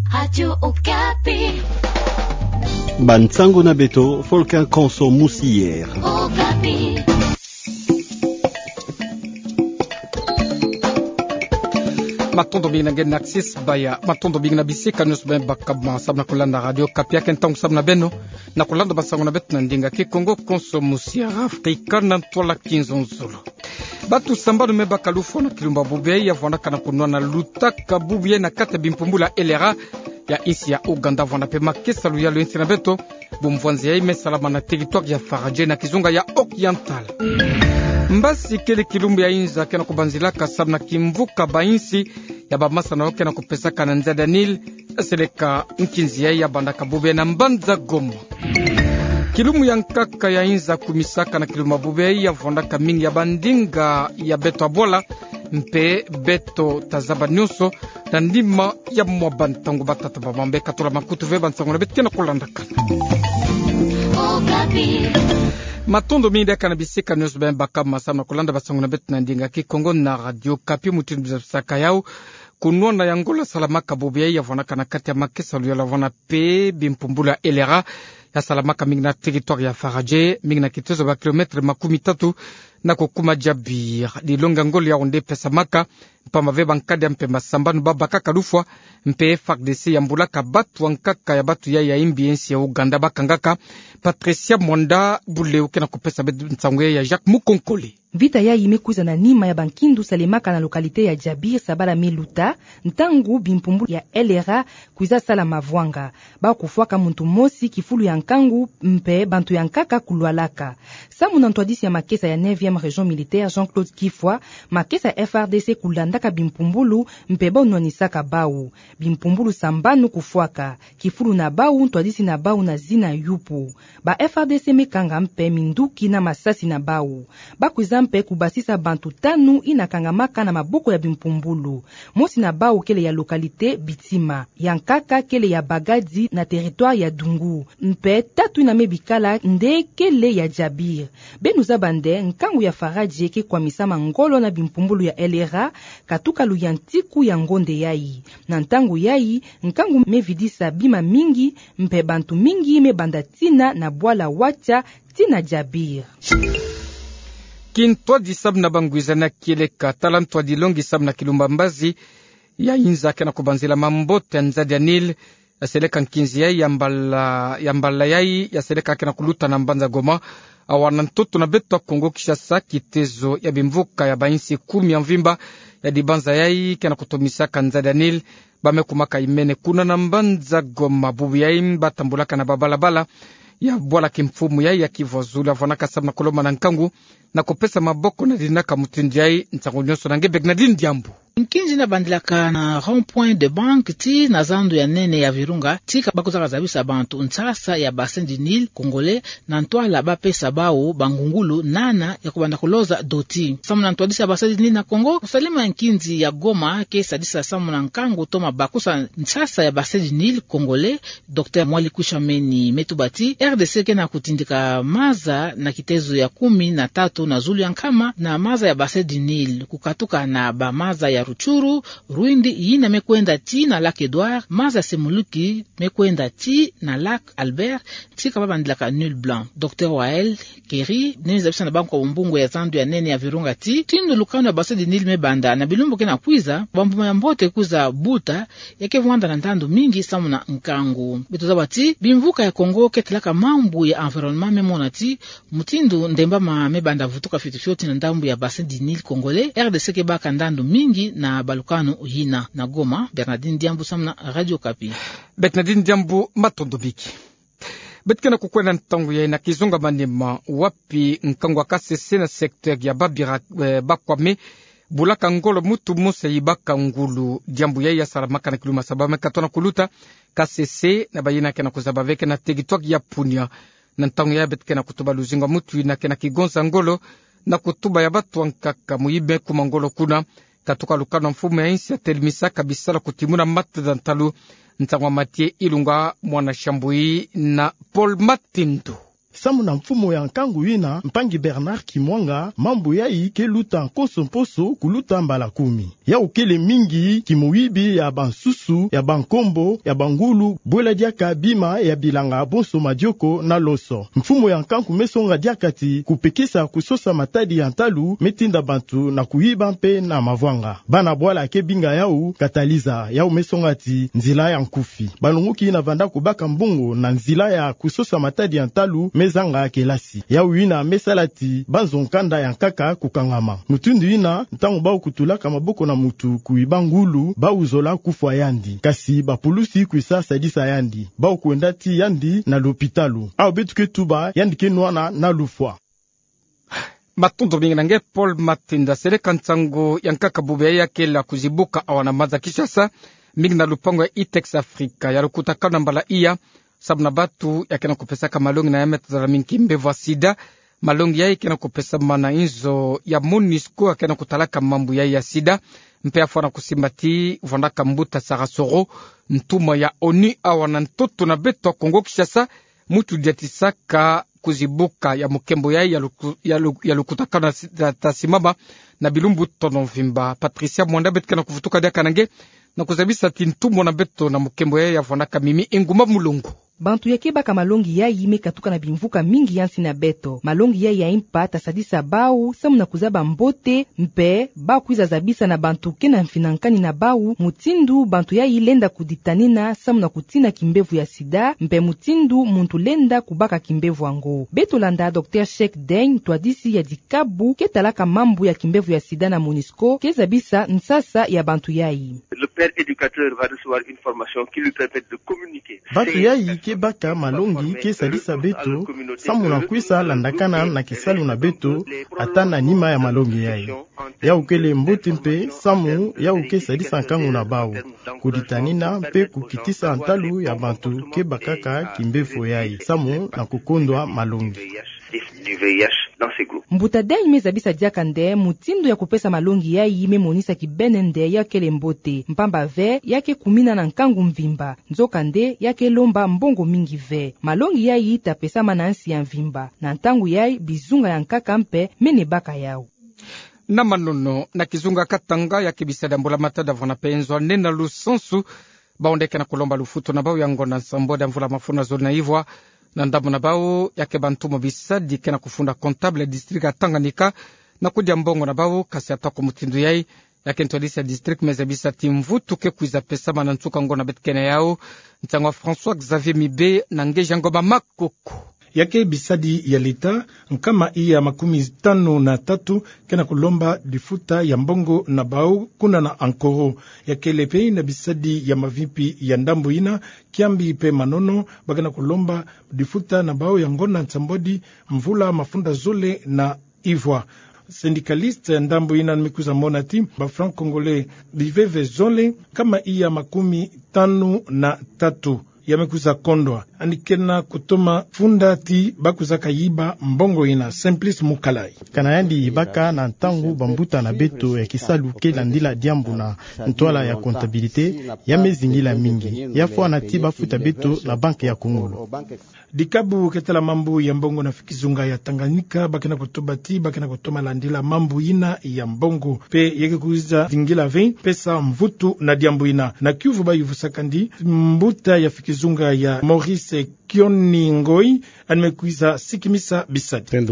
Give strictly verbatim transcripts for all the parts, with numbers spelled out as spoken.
Radio Okapi. Bansango na beto, Volcan Konso Moussière. Okapi. Matondo bingna gen access baya matondo bingna bisika news ben bakabma sabna kulanda radio kapia kentong sabna beno na kulanda basango na bet ndinga ke Kongo Konso Moussière Afrika na tola quinze zolo batu sambano me bakalufu na kilumba bube ya vona kana kunwa na lutaka bube na kata bimpumbula elera ya isi ya Uganda vona pe makesa luya lo insina beto bumvanzi ya ime salama na territoire ya Faraje na kizunga ya Oriental. Mbasi kele kilumbu ya inza kena kubanzilaka sabna kimvuka bainsi ya bamasa na okena kupesaka na nza Danil seleka nkinzi ya bandaka bube na mbanza Goma. Kilumu ya nkaka ya inza kumisaka na kiluma bube ya vondaka mingi ya bandinga ya beto abola mpe beto tazaba nyuso na ndima ya mwabantangu batata babambe katola makutu ve bansango na betkena kulandaka. Okapi. Matondo mingi kana bisika news ben bakama sana kulanda basango na bet na ndinga ki Kongo na radio Kapi mutinu bisaka yao kunona yangola salamaka bobia ya vona kana kati ya makesa luya la vona pe bimpumbula elera ya salamaka mingi na territoire ya Faraje mingi na kitezo ba kilometre makumi tatu na kokuma jabir di longa ngoli ya onde pesa maka mpama veba nkadi ya mpemba sambanu babaka kalufwa mpe F A R D C ya mbulaka batu wankaka ya batu ya ya imbiensi ya Uganda bakangaka Patricia Mwanda bule ukena kupesa bedu nsangwe ya Jacques Mukonkole. Vita ya imekuza na nima ya bankindu salemaka na lokalite ya Jabir sabala miluta ntangu bimpumbu ya elera kuiza sala mavwanga ba kufuaka muntu mosi kifulu ya nkangu mpe bantu ya nkaka kulwalaka samu na ntwadisi ya makesa ya neuvième région militaire Jean-Claude Kifwa makesa F A R D C kulandaka bimpumbulu mpe bonwanisaka bau bimpumbulu sambanu kufuaka kifulu na bau ntwadisi na bau na zina yupu ba F A R D C mekanga mpe minduki na masasi na bau ba kuiza mpe kubasisa bantu tanu inakangamaka na maboko ya bimpumbulu mosi na bau kele ya lokalite Bitima yankaka kele ya Bagadi na territoire ya Dungu mpe tatu ina mebikala nde kele ya Jabir benuza bande nkangu ya Faraje ke kwa misama ngolo na bimpumbulu ya elera katuka luyantiku ya ngonde yai na ntangu yai nkangu mevidisa bima mingi mpe bantu mingi mebanda tina na bwala wacha tina Jabir. Kintwa di sabna banguiza na kieleka talantwa di longi sabna kilumba mbazi ya inza kena kubanzila mambote ya nza Danil ya seleka nkinzi yai ya mbala, ya mbala yai ya seleka kena kuluta na mbanza Goma awana ntoto na beto Kongo Kishasa kitezo ya bimvuka ya bainsi kumi ya mvimba ya dibanza yai kena kutomisaka nza Danil bame kumaka imene kuna na mbanza Goma bubu yai batambulaka na babalabala ya bwala kimfumu yai ya kivozula vanaka sabna koloma na nkangu na kopesa maboko na dinaka mutindi yai ntango nyonso na ngebek na dini diambu. Nkinji na bandilaka na rond-point de banque ti na zandu ya nene ya Virunga tika bakuzaka zabisa bantu ntsasa ya bassin du Nil Congolais na ntwala bapesa bao bangungulu nana ya kubanda kuloza doti. Samu na ntwadisa bassin du Nil na Congo usalima nkinji ya Goma ke sadisa samu na nkangu toma bakusa ntsasa ya bassin du Nil Congolais Docteur Mwali Kushameni Metubati R D C ke na kutindika maza na kitezo ya kumi na tatu na zulu ya nkama na maza ya bassin du Nil kukatuka na ba maza ya Ruchuru, Ruindi yina mekwenda ti na Lac Edouard, maza Semuluki mekwenda ti na Lac Albert, tika babandilaka Nul Blanc. Docteur Wael Keri, nene zabisa na banko mbungu ya zandu ya nene ya Virunga ti, tindu lukano ya bassin du Nil mebanda na bilumbu kena kuiza, bambuma ya mbote kuza buta, yake vuanda na ntandu mingi samu na nkangu. Betuzaba ti, bimvuka ya Kongo ketilaka mambu ya environnement memona ti, mutindu ndemba ma mebanda vutuka fitufyoti na ndambu ya bassin du Nil Congolais, R D C ke baka ndandu mingi na balukano yina na Goma. Bernardine Diambu samna Radio Kapi. Bernardine Diambu matondo biki betkena kukwenda ntangu ya ina kizunga manema wapi nkangu akasese na sektor ya babira e, bakwame bulaka ngolo mutu musa yibaka ngulu Diambu ya ya salamaka na kiluma sabama katona kuluta kasese na bayina kena kuzabaveke na tegitwak ya punya na ntangu ya betkena kutuba luzinga mutu ina kena kigonza ngolo na kutuba ya batu wankaka muibe kumangolo kuna katuka lukano mfumu ya insi ya telimisa kabisa la kutimuna mata dantalu ntangwa Matie Ilunga mwana shambui na Paul Matindu. Samu na mfumo ya nkangu ina mpangi Bernard Kimwanga mambo yai ke luta nkoso mposo kuluta mbala kumi. Ya ukele mingi kimuibi ya bansusu, ya bankombo, ya bangulu, bwela diaka bima ya bilanga bonso madioko na loso. Mfumo ya nkangu mesonga diakati kupekisa kusosa matadi ya ntalu metinda bantu na kuiba mpe na mavwanga. Bana bwala ke binga yau kataliza yau mesongati nzila ya nkufi. Balunguki na vanda kubaka mbungo na nzila ya kusosa matadi ya ntalu mezanga kelasi. Yau ina mesalati banzonkanda ya nkaka kukangama. Mutundu ina ntango bau kutulaka maboko na mutu kuiba ngulu bau zola kufwa yandi. Kasi bapulusi kuisa sadisa yandi. Bau kuendati yandi na lopitalu. Au betuke tuba yandi kenuana na lufwa. Matundu mingi nange Paul Matinda sereka ntango yankaka bube yake la kuzibuka awana maza Kishasa mingi na lupango ya Itex Africa ya lukuta kana mbala iya sabna batu yake na kupesaka malongi na yameta za mingi mbewa sida malongi ya yake na kupesa mana inzo ya MONUSCO yake na kutalaka mambu ya ya sida mpe afwana kusimbati uvandaka mbuta sarasoro ntuma ya ONU awana ntoto na beto Kongo Kishasa mutu diatisaka kuzibuka ya mukembo ya ya, luku, ya, luku, ya lukutakana tasimama na bilumbu tono vimba. Patricia Mwanda betka na kufutuka dia kanange na kuzabisa tintumo na beto na mukembo ya ya vanaka mimi enguma mulungu. Bantu yake baka malongi ya ime katuka na bimvuka mingi yansi na beto. Malongi ya ya impa tasadisa bau samu na kuzaba mbote mpe ba kuiza zabisa na bantu kena mfinankani na bau mutindu bantu ya ilenda kuditanina samu na kutina kimbevu ya sida mpe mutindu muntu lenda kubaka kimbevu ango. Beto landa Docteur Sheikh Deng twadisi ya dikabu ketalaka mambu ya kimbevu ya sida na MONUSCO kezabisa nsasa ya bantu yai. Le père éducateur va recevoir une formation qui lui permet de communiquer. Bantu yai ke baka malongi ke salisa beto samu na kuisa landakana na kisalu na beto atana nima ya malongi yai. Ya ukele mbote mpe samu ya uke salisa nkangu na bau kuditanina mpe kukitisa antalu ya bantu ke bakaka kimbefo yai samu na kukondwa malongi. Mbuta dei mezabisa diaka nde mutindo ya kupesa malongi ya ime monisa kibene nde ya kele mbote mpamba ve yake kumina na nkangu mvimba nzoka nde yake lomba mbongo mingi ve malongi ya yi tapesa manansi ya mvimba na ntangu ya bizunga ya nkaka mpe mene baka yao na manono na kizunga katanga ya kibisada mbola matada vana penzwa nena lusensu baondeke na kulomba lufuto na bao yango na samboda mvula mafuna zona hivwa na ndamu na bao yake bantumo bisadi kena kufunda kontable district ya Tanganyika na kudia mbongo na bao kasi atako mutindu yai yake ntolisi ya district mezabisa timvutu ke kuiza pesa manantuka ngona betkene yao ntangwa François Xavier Mibe na ngeja ngoba makoko yake bisadi ya leta nkama iya makumi tano na tatu kena kulomba difuta ya mbongo na bao kuna na ankoro yake lepe na bisadi ya mavipi ya ndambu ina kiambi pe manono bagana kulomba difuta na bao ya ngona nsambodi mvula mafunda zole na ivwa. Syndicaliste ndambu ina mikuza monati ba franc congolais diveve zole kama iya makumi tano na tatu yamekuza kondwa anikena kutoma fundati bakuza kayiba mbongo ina Simplice Mukalai kana yandi ibaka na ntangu bambuta na beto ya kisalu ke landila diambu na ntwala ya kontabilite ya mezingila mingi yafo na tiba futa beto na banki ya Kongo dikabu ketala mambu ya mbongo na fikizunga ya Tanganyika bakena kutobati bakena kutoma landila mambu ina ya mbongo pe yeke kuiza vingila vingt pesa mvutu na diambu ina na kiuvu bayuvu sakandi mbuta ya fikizunga ya Maurice Kioni Ngoi animekuiza sikimisa bisadi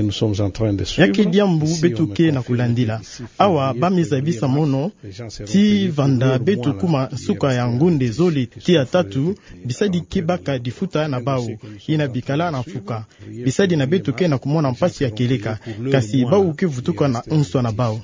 yake diambu betuke na kulandila awa bamiza bisa mono ti vanda betu kuma suka ya ngunde zoli tia tatu bisadi kibaka difuta na bao ina bikala na fuka bisadi na betuke na kumona mpasi ya keleka kasi bao kivutuka na unswa na bao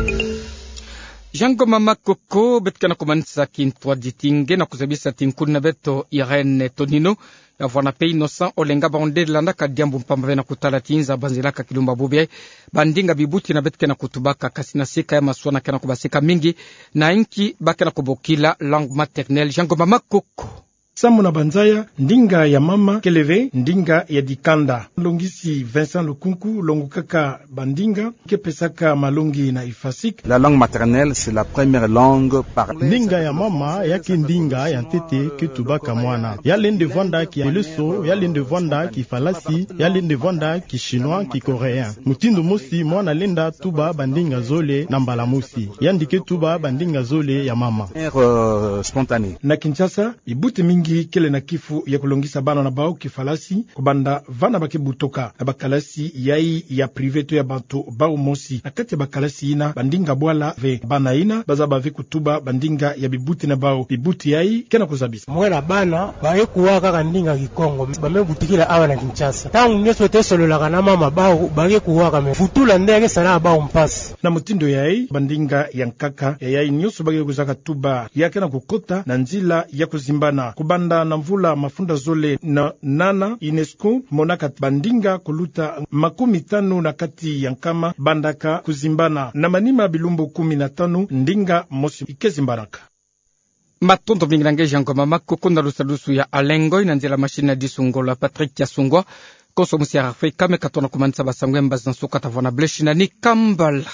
Jango mama koko betkana kumanisa kintwa ditinge na kuzabisa tinkuna beto Irene Tonino ya vwana pe innocent olenga baonde landa kadiambu mpamba na kutala tinza banzilaka kilumba bubye bandinga bibuti na betkana kutubaka kasina sika ya maswana kana kubasika mingi na inki bakana kubokila langue maternelle. Jango mama koko Samu na Banzaya, ndinga ya mama Keleve, ndinga ya Dikanda. Longisi Vincent Lukunku, longukaka bandinga, kepesaka malongi na ifasik. La langue maternelle, c'est la première langue parlée. Ndinga ya mama, yaki ndinga ya ntete ketubaka mwana. Ya lende vanda ki leso, ya lende vanda ki falasi, ya lende vanda ki chinois ki coréen. Mutindo musi mwana lenda tuba bandinga zole na mbala musi. Yandike tuba bandinga zole ya mama. Uh, spontané. Na Kinshasa, ibute mingi kele na kifu ya kulongisa bana na bao kifalasi kubanda vana bake butoka na bakalasi yai ya priveto ya bantu bao mosi na kati ya bakalasi ina bandinga bwala ve bana ina baza bave kutuba bandinga ya bibuti na bao bibuti yai kena kuzabisa mwela bana bae kuwaka kandinga kikongo bamebutikila awa na Kinshasa tangu nyeso tesolola na mama bao bae kuwaka me futula ndenge sala bao mpasi na mutindo yai bandinga ya nkaka ya yai nyoso bae kuzaka tuba yake na kukota na nzila ya kuzimbana kubanda na mvula mafunda zole na nana UNESCO monaka bandinga kuluta makumi tano na kati ya nkama bandaka kuzimbana na manima bilumbu kumi na tano ndinga mosi ikezimbanaka. Matondo mingirange jango mama kukunda lusalusu ya alengo inanzela mashine ya disungola Patrick ya sungwa koso musi ya Afrika mekatona kumanisa basangwe mbazi na suka tavona bleshi na ni kambala.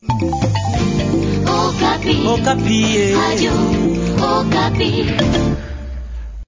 Okapi. Okapi. Radio Okapi.